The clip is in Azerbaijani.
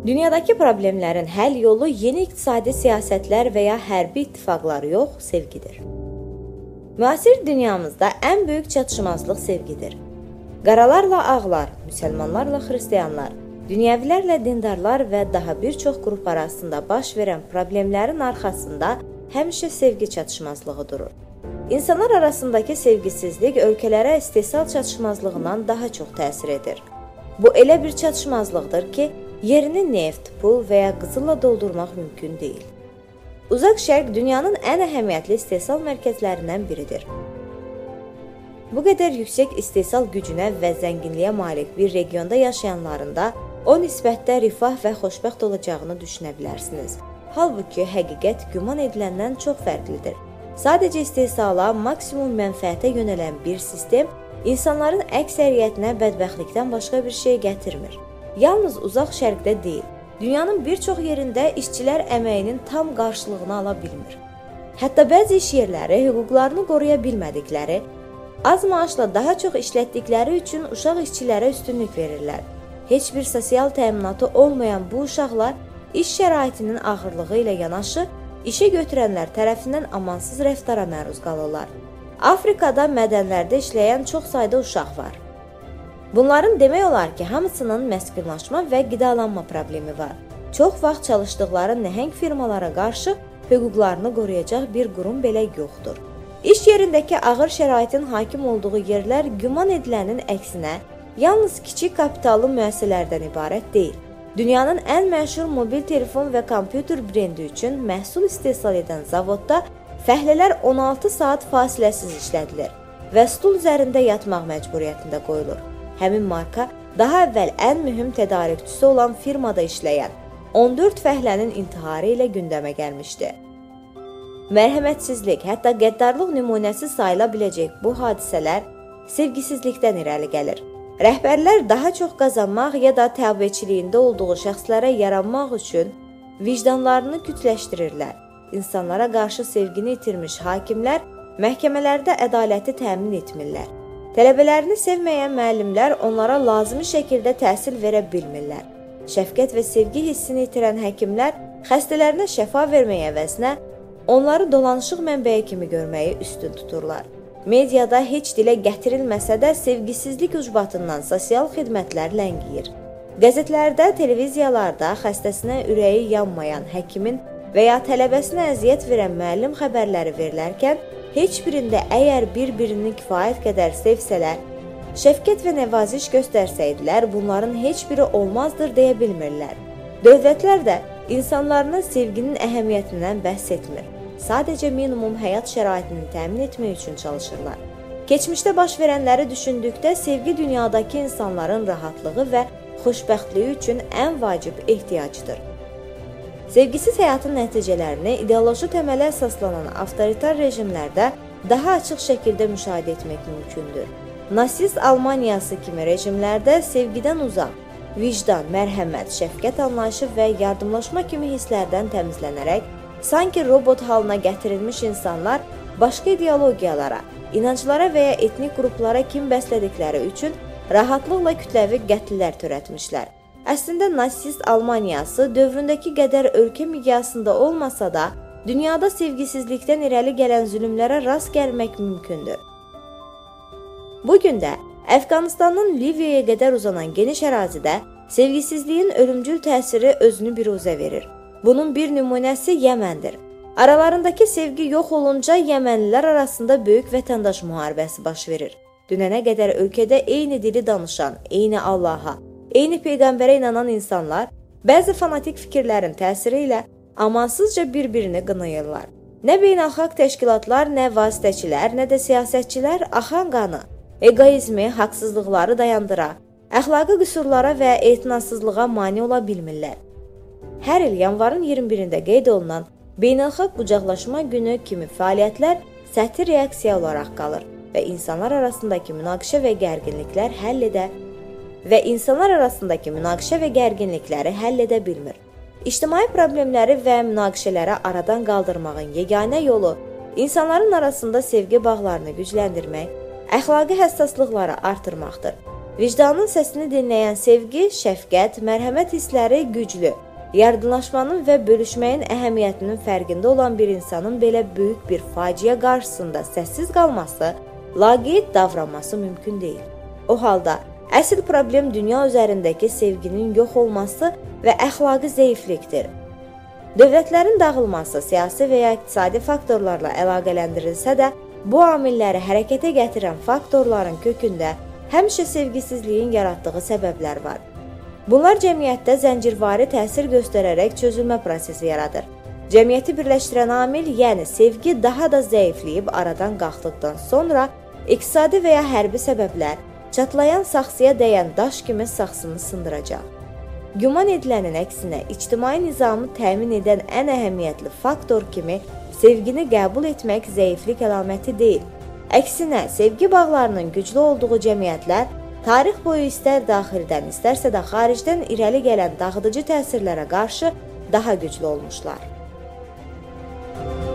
Dünyadakı problemlərin həll yolu yeni iqtisadi siyasətlər və ya hərbi ittifaqlar yox, sevgidir. Müasir dünyamızda ən böyük çatışmazlıq sevgidir. Qaralarla ağlar, müsəlmanlarla xristianlar, dünyəvilərlə dindarlar və daha bir çox qrup arasında baş verən problemlərin arxasında həmişə sevgi çatışmazlığı durur. İnsanlar arasındakı sevgisizlik ölkələrə istehsal çatışmazlığından daha çox təsir edir. Bu elə bir çatışmazlıqdır ki, yerini neft, pul və ya qızılla doldurmaq mümkün deyil. Uzaq Şərq dünyanın ən əhəmiyyətli istehsal mərkəzlərindən biridir. Bu qədər yüksək istehsal gücünə və zənginliyə malik bir regionda yaşayanların da o nisbətdə rifah və xoşbəxt olacağını düşünə bilərsiniz. Halbuki həqiqət güman ediləndən çox fərqlidir. Sadəcə istehsala, maksimum mənfəətə yönələn bir sistem insanların əksəriyyətinə bədbəxtlikdən başqa bir şey gətirmir. Yalnız uzaq şərqdə deyil, dünyanın bir çox yerində işçilər əməyinin tam qarşılığını ala bilmir. Hətta bəzi iş yerləri hüquqlarını qoruya bilmədikləri, az maaşla daha çox işlətdikləri üçün uşaq işçilərə üstünlük verirlər. Heç bir sosial təminatı olmayan bu uşaqlar iş şəraitinin ağırlığı ilə yanaşı, işə götürənlər tərəfindən amansız rəftara məruz qalırlar. Afrikada mədənlərdə işləyən çox sayda uşaq var. Bunların demək olar ki, hamısının məskunlaşma və qidalanma problemi var. Çox vaxt çalışdıqları nəhəng firmalara qarşı hüquqlarını qoruyacaq bir qurum belə yoxdur. İş yerindəki ağır şəraitin hakim olduğu yerlər güman edilənin əksinə yalnız kiçik kapitallı müəssisələrdən ibarət deyil. Dünyanın ən məşhur mobil telefon və kompüter brendi üçün məhsul istehsal edən zavodda fəhlələr 16 saat fasiləsiz işlədilir və stul üzərində yatmaq məcburiyyətində qoyulur. Həmin marka daha əvvəl ən mühüm tədarükçüsü olan firmada işləyən 14 fəhlənin intiharı ilə gündəmə gəlmişdi. Mərhəmətsizlik, hətta qəddarlıq nümunəsi sayıla biləcək bu hadisələr sevgisizlikdən irəli gəlir. Rəhbərlər daha çox qazanmaq ya da təbəəçiliyində olduğu şəxslərə yaranmaq üçün vicdanlarını kütləşdirirlər. İnsanlara qarşı sevgini itirmiş hakimlər məhkəmələrdə ədaləti təmin etmirlər. Tələbələrini sevməyən müəllimlər onlara lazımi şəkildə təhsil verə bilmirlər. Şəfqət və sevgi hissini itirən həkimlər xəstələrinə şəfa verməyə əvəzinə onları dolanışıq mənbəyi kimi görməyi üstün tuturlar. Mediada heç dilə gətirilməsə də sevgisizlik ucbatından sosial xidmətlər ləngiyir. Qəzetlərdə, televiziyalarda xəstəsinə ürəyi yanmayan həkimin və ya tələbəsinə əziyyət verən müəllim xəbərləri verilərkən, heç birində əgər bir-birini kifayət qədər sevsələr, şəfqət və nəvaziş göstərsəydilər, bunların heç biri olmazdır deyə bilmirlər. Dövlətlər də insanlarına sevginin əhəmiyyətindən bəhs etmir. Sadəcə minimum həyat şəraitini təmin etmək üçün çalışırlar. Keçmişdə baş verənləri düşündükdə sevgi dünyadakı insanların rahatlığı və xoşbəxtliyi üçün ən vacib ehtiyacdır. Sevgisiz həyatın nəticələrini ideoloji təmələ əsaslanan avtoritar rejimlərdə daha açıq şəkildə müşahidə etmək mümkündür. Nasist Almaniyası kimi rejimlərdə sevgidən uzaq, vicdan, mərhəmət, şəfqət anlayışı və yardımlaşma kimi hisslərdən təmizlənərək, sanki robot halına gətirilmiş insanlar başqa ideologiyalara, inanclara və ya etnik qruplara kin bəslədikləri üçün rahatlıqla kütləvi qətllər törətmişlər. Əslində nasist Almaniyası dövründəki qədər ölkə miqyasında olmasa da, dünyada sevgisizlikdən irəli gələn zülmlərə rast gəlmək mümkündür. Bugün də Əfqanistanın Liviyaya qədər uzanan geniş ərazidə sevgisizliyin ölümcül təsiri özünü biruzə verir. Bunun bir nümunəsi Yəməndir. Aralarındakı sevgi yox olunca Yəmənlilər arasında böyük vətəndaş müharibəsi baş verir. Dünənə qədər ölkədə eyni dili danışan, eyni Allaha, eyni Peyğəmbərə inanan insanlar bəzi fanatik fikirlərin təsiri ilə amansızca bir-birini qınayırlar. Nə beynəlxalq təşkilatlar, nə vasitəçilər, nə də siyasətçilər axan qanı, egoizmi, haqsızlıqları dayandıra, əxlaqi qüsurlara və etinasızlığa mane ola bilmirlər. Hər il yanvarın 21-də qeyd olunan Beynəlxalq Qucaqlaşma Günü kimi fəaliyyətlər səthi reaksiya olaraq qalır və insanlar arasındakı münaqişə və gərginlikləri həll edə bilmir. İctimai problemləri və münaqişələri aradan qaldırmağın yeganə yolu insanların arasında sevgi bağlarını gücləndirmək, əxlaqi həssaslıqları artırmaqdır. Vicdanın səsini dinləyən sevgi, şəfqət, mərhəmət hissləri güclü, yardımlaşmanın və bölüşməyin əhəmiyyətinin fərqində olan bir insanın belə böyük bir faciə qarşısında səssiz qalması, laqeyd davranması mümkün deyil. O halda əsl problem dünya üzərindəki sevginin yox olması və əxlaqi zəiflikdir. Dövlətlərin dağılması siyasi və ya iqtisadi faktorlarla əlaqələndirilsə də, bu amilləri hərəkətə gətirən faktorların kökündə həmişə sevgisizliyin yaratdığı səbəblər var. Bunlar cəmiyyətdə zəncirvari təsir göstərərək çözülmə prosesi yaradır. Cəmiyyəti birləşdirən amil, yəni sevgi daha da zəifləyib aradan qalxdıqdan sonra iqtisadi və ya hərbi səbəblər çatlayan saxsıya dəyən daş kimi saxsını sındıracaq. Güman edilənin əksinə, ictimai nizamı təmin edən ən əhəmiyyətli faktor kimi sevgini qəbul etmək zəiflik əlaməti deyil. Əksinə, sevgi bağlarının güclü olduğu cəmiyyətlər tarix boyu istər daxildən, istərsə də xaricdən irəli gələn dağıdıcı təsirlərə qarşı daha güclü olmuşlar.